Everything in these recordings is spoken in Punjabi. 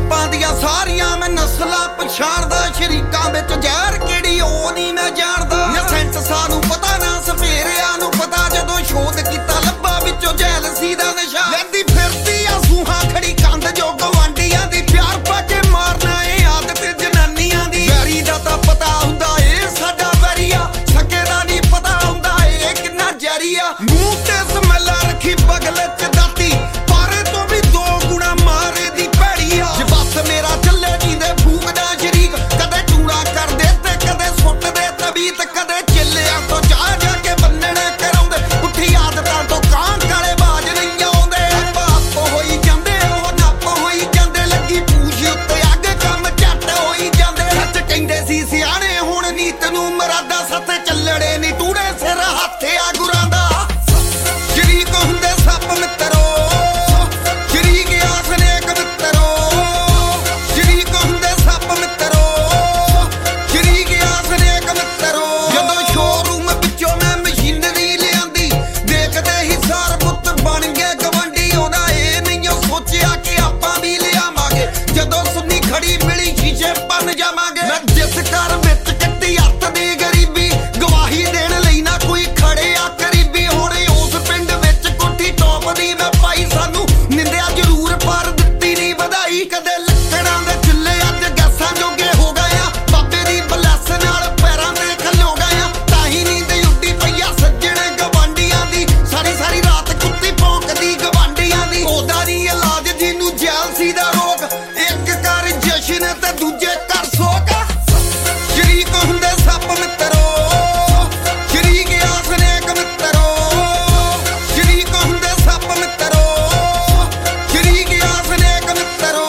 ਪਾਪਾਂ ਦੀਆਂ ਸਾਰੀਆਂ ਮੈਂ ਨਸਲਾਂ ਪਛਾਣਦਾ। ਸ਼ਰੀਕਾਂ ਵਿੱਚ ਜ਼ਹਿਰ ਕਿਹੜੀ ਉਹ ਨਹੀਂ ਮੈਂ ਜਾਣਦਾ। ਨਾ ਸੈਂਟਸਾਂ ਨੂੰ ਪਤਾ ਨਾ ਸਫੇਰਿਆਂ ਨੂੰ ਪਤਾ। ਜਦੋਂ ਸ਼ੋਧ ਕੀਤਾ ਲੱਭਾ ਵਿੱਚੋਂ ਜੈਲਸੀ ਦਾ ਨਸ਼ਾ। ਲੈਂਦੀ ਫਿਰਦੀ ਆ ਸੂਹਾਂ ਖੜੀ ਕੰਧ ਜੋ ਗਵਾਂਢੀਆਂ ਦੀ। ਪਿਆਰ ਪਾ ਕੇ ਮਾਰਨਾ ਇਹ ਆਦਤ ਜਨਾਨੀਆਂ ਦੀ। ਵੈਰੀ ਦਾ ਤਾਂ ਪਤਾ ਹੁੰਦਾ ਇਹ ਸਾਡਾ ਵੈਰੀਆ। ਸਕੇ ਦਾ ਨਹੀਂ ਪਤਾ ਹੁੰਦਾ ਇਹ ਕਿੰਨਾ ਜ਼ਹਿਰੀਆ। ਮੂੰਹ ਤੇ ਸਮੈਲ ਰੱਖੀ ਬਗਲ ਚ ਦਾਤੀ। ਪਾਰੇ ਤੋਂ ਵੀ 2 ਗੁਣਾ ਮਾਰੇ ਦੀ ਭੈੜੀ ਆ। ਜੇ ਬਸ ਮੇਰਾ ਚੱਲੇ ਜੀਂਦੇ ਫੂਕਦਾ ਸ਼ਰੀਕ। ਕਦੇ ਟੂਣਾ ਕਰਦੇ ਤੇ ਕਦੇ ਸੁੱਟਦੇ ਤਬੀਤ। ਕਦੇ ਚਿੱਲਿਆਂ ਤੋਂ ਜਾ ਜਾ ਕੇ ਬੰਨਣੇ ਕਰਾਉਂਦੇ। ਪੁੱਠੀ ਆਦਤਾਂ ਤੋਂ ਕਾਂ ਕਾਲੇ ਬਾਜ ਨਹੀਂ ਆਉਂਦੇ। ਪਾਪ ਹੋਈ ਜਾਂਦੇ ਉਹ ਨੱਪ ਹੋਈ ਜਾਂਦੇ। ਲੱਗੀ ਪੂਛ ਉੱਤੇ ਅੱਗ ਕੰਮ ਝੱਟ ਹੋਈ ਜਾਂਦੇ। ਸੱਚ ਕਹਿੰਦੇ ਸੀ ਸਿਆਣੇ ਹੁਣ ਨੀਤ ਨੂੰ ਮਰਾਦਾ। ਸੱਤ ਚੱਲੜੇ ਨੀ ਟੂੜੇ ਸਿਰ ਹੱਥ ਆ ਗੁਰਾਂ ਦਾ। ਸ਼ਰੀਕ ਹੁੰਦੇ ਸੱਪ ਮਿੱਤਰੋ। ਸ਼ਰੀਕ ਆਸ ਨੇਕ ਮਿੱਤਰੋ। ਸ਼ਰੀਕ ਹੁੰਦੇ ਸੱਪ ਮਿੱਤਰੋ। ਸ਼ਰੀਕ ਆਸ ਨੇਕ ਮਿੱਤਰੋ। ਜਦੋਂ ਸ਼ੋਰੂਮ ਵਿੱਚੋਂ ਮੈਂ ਮਸ਼ੀਨਰੀ ਲਿਆਂਦੀ। ਦੇਖਦੇ ਹੀ ਸਾਰ ਪੁੱਤ ਬਣ ਗਏ ਗਵਾਂਢੀ। ਉਹਦਾ ਇਹ ਨਹੀਂ ਸੋਚਿਆ ਕਿ ਆਪਾਂ ਵੀ ਲਿਆਵਾਂਗੇ। ਜਦੋਂ ਸੁਣੀ ਖੜੀ ਮਿਲੀ ਸ਼ੀਸ਼ੇ ਬਣ ਜਾਵਾਂਗੇ। ਮੈਂ ਜਿਸ ਘਰ ਵਿੱਚ ਕੱਢੀ ਹੱਥ ਦੀ ਗਰੀਬੀ। ਗਵਾਹੀ ਦੇਣ ਲਈ ਨਾ ਕੋਈ ਖੜਿਆ ਕਰੀਬੀ। ਹੁਣ ਉਸ ਪਿੰਡ ਵਿੱਚ ਕੋਠੀ ਟੌਪ ਦੀ ਮੈਂ ਪਾਈ। ਸਾਨੂੰ ਨਿੰਦਿਆ ਜ਼ਰੂਰ ਪਰ ਦਿੱਤੀ ਨਹੀਂ ਵਧਾਈ। ਕਦੇ ਲੱਕੜਾਂ ਦੇ ਚੁੱਲ੍ਹੇ ਅੱਜ ਗੈਸਾਂ ਜੋਗੇ ਹੋ ਗਏ ਆ। ਬਾਬੇ ਦੀ ਬਲੈਸ ਨਾਲ ਪੈਰਾਂ ਤੇ ਖਲੋ ਗਏ ਆ। ਤਾਂ ਹੀ ਨੀਂਦ ਉੱਡੀ ਪਈ ਆ ਸੱਜਣੇ ਗਵਾਂਢੀਆਂ ਦੀ। ਸਾਰੀ ਸਾਰੀ ਰਾਤ ਕੁੱਤੀ ਭੌਂਕਦੀ ਗਵਾਂਢੀਆਂ ਦੀ। ਉਹਦਾ ਨਹੀਂ ਇਲਾਜ ਜਿਹਨੂੰ ਜੈਲਸੀ ਦਾ ਰੋਗ। ਇੱਕ ਘਰ ਜਸ਼ਨ ਤੇ ਦੂਜੇ ਘਰ ਸੋਗ। ਸ਼ਰੀਕ ਹੁੰਦੇ ਸੱਪ ਮਿੱਤਰੋ। ਸ਼ਰੀਕ ਆਸ ਨੇਕ ਮਿੱਤਰੋ। ਸ਼ਰੀਕ ਹੁੰਦੇ ਸੱਪ ਮਿੱਤਰੋ। ਸ਼ਰੀਕ ਆਸ ਨੇਕ ਮਿੱਤਰੋ।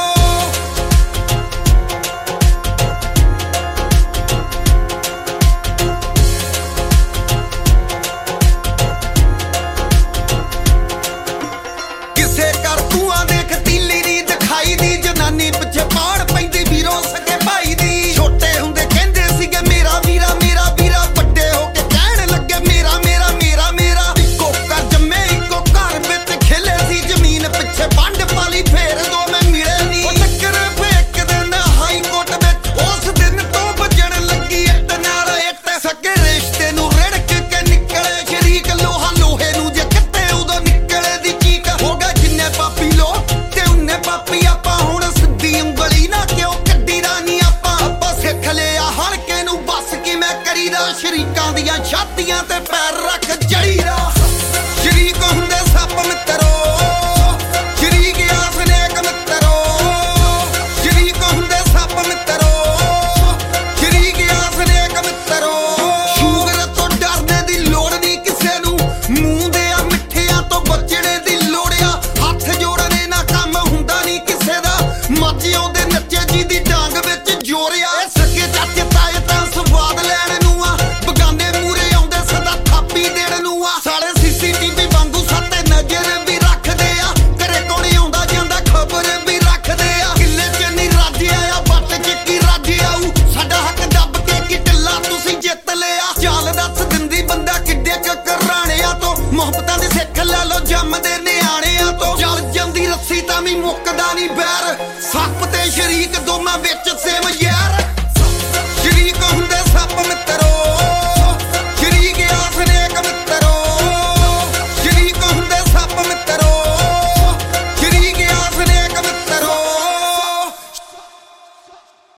ਕਿਸੇ ਘਰ ਤੂੰ ਦੇਖ ਤੀਲੀ ਦੀ ਦਿਖਾਈ ਦੀ। ਜਨਾਨੀ ਪਿੱਛੇ ਪਾੜ ਪੈਂਦੀ ਵੀਰੋਂ ਸਕੇ ਭਾਈ ਦੀ। ਛੋਟੇ ਹੁੰਦੇ ਕਹਿੰਦੇ ਸੀਗੇ ਮੇਰਾ ਵੀਰਾ ਮੇਰਾ ਵੀਰਾ। ਵੱਡੇ ਹੋ ਕੇ ਕਹਿਣ ਲੱਗੇ ਮੇਰਾ ਮੇਰਾ ਮੇਰਾ ਮੇਰਾ। ਇੱਕੋ ਘਰ ਜੰਮੇ ਇੱਕੋ ਘਰ ਵਿੱਚ ਖੇਲੇ ਸੀ। ਜ਼ਮੀਨ ਪਿੱਛੇ ਵੰਡ ਪਾਲੀ ਫੇਰ ਦੋਵੇਂ ਮਿਲੇ ਨਹੀਂ। ਉਹ ਟੱਕਰ ਫੇਕ ਦਿੰਦਾ ਹਾਈ ਕੋਰਟ ਵਿੱਚ। ਉਸ ਦਿਨ ਤੋਂ ਵੱਜਣ ਲੱਗੀ ਇੱਟ ਨਾਲ ਇੱਟ। ਸਕੇ ਰਿਸ਼ਤੇ ਨੂੰ ਰਿੜਕ ਕੇ ਨਿਕਲੇ ਸ਼ਰੀਕ। ਲੋਹਾ ਲੋਹੇ ਨੂੰ ਜੇ ਕਿਤੇ ਉਦੋਂ ਨਿਕਲੇ ਦੀ ਚੀਕ। ਹੋ ਗਿਆ ਜਿੰਨੇ ਪਾਪੀ ਲੋ ਤੇ ਉਹਨੇ ਪਾਪੀ ਆਪਾਂ। ਹੁਣ ਸਿੱਧੀ ਉਂਗਲੀ ਨਾ ਕਿਉਂ ਕੱਢੀ ਦਾ ਨਹੀਂ ਆਪਾਂ। ਆਪਾਂ ਸਿੱਖ ਲਿਆ ਹਲਕੇ ਨੂੰ ਬਸ ਕਿਵੇਂ ਕਰੀਦਾ। ਸ਼ਰੀਕਾਂ ਦੀਆਂ ਛਾਤੀਆਂ ਤੇ ਪੈਰ ਰੱਖ ਜੜੀਦਾ। ਸ਼ਰੀਕ ਹੁੰਦੇ ਸੱਪ ਮਿੱਤਰੋ। ਸ਼ਰੀਕ ਆਸ ਨੇਕ ਮਿੱਤਰੋ। ਸ਼ਰੀਕ ਹੁੰਦੇ ਸੱਪ ਮਿੱਤਰੋ। ਸ਼ਰੀਕ ਆਸ ਨੇਕ ਮਿੱਤਰੋ। ਸ਼ੂਗਰ ਤੋਂ ਡਰਨੇ ਦੀ ਲੋੜ ਨਹੀਂ ਕਿਸੇ ਨੂੰ। ਮੂੰਹ ਦੇ ਆ ਮਿੱਠਿਆਂ ਤੋਂ ਬਚਣੇ ਦੀ ਲੋੜ ਆ। ਹੱਥ ਜੋੜਨੇ ਨਾ ਕੰਮ ਹੁੰਦਾ ਨਹੀਂ ਕਿਸੇ ਦਾ। ਮੱਝ ਆਉਂਦੇ ਨੱਚੇ ਜੀ ਦੀ ਡਾਂਗ ਵਿੱਚ ਜੋਰਿਆ। ਇਹ ਸਕੇ ਚਾਚੇ ਤਾਏ ਤਾਂ ਸਵਾਦ ਲੈਣ ਨੂੰ ਆ। ਬਗਾਨੇ ਮੂਰੇ ਆਉਂਦੇ ਸਦਾ ਥਾਪੀ ਦੇਣ ਨੂੰ ਆ। ਸਾਲੇ CCTV ਵਾਂਗੂ ਸਾਤੇ ਨਜ਼ਰ ਵੀ ਰੱਖਦੇ ਆ। ਘਰੇ ਕੋਲ ਆਉਂਦਾ ਜਾਂਦਾ ਖਬਰ ਵੀ ਰੱਖਦੇ ਆ। ਕਿੱਲੇ ਚ ਨਹੀਂ ਰਾਜਿਆ ਆ ਵੱਟ ਚ ਕੀ ਰਾਜ ਆਊ। ਸਾਡਾ ਹੱਕ ਦੱਬ ਕੇ ਕੀ ਢਿੱਲਾ ਤੁਸੀਂ ਜਿੱਤ ਲਿਆ। ਚਾਲ ਦੱਸ ਦਿੰਦੀ ਬੰਦਾ ਕਿੱਡੇ ਕੁ ਘਰਾਣਿਆਂ ਤੋਂ। ਮੁਹੱਬਤਾਂ ਦੀ ਸਿੱਖ ਲੈ ਲੋ ਜੰਮਦੇ ਨਿਆਣਿਆਂ ਤੋਂ। ਚੱਲ ਜਾਂਦੀ ਰੱਸੀ ਤਾਂ ਵੀ ਮੁੱਕਦਾ ਨਹੀਂ ਬੈਰ।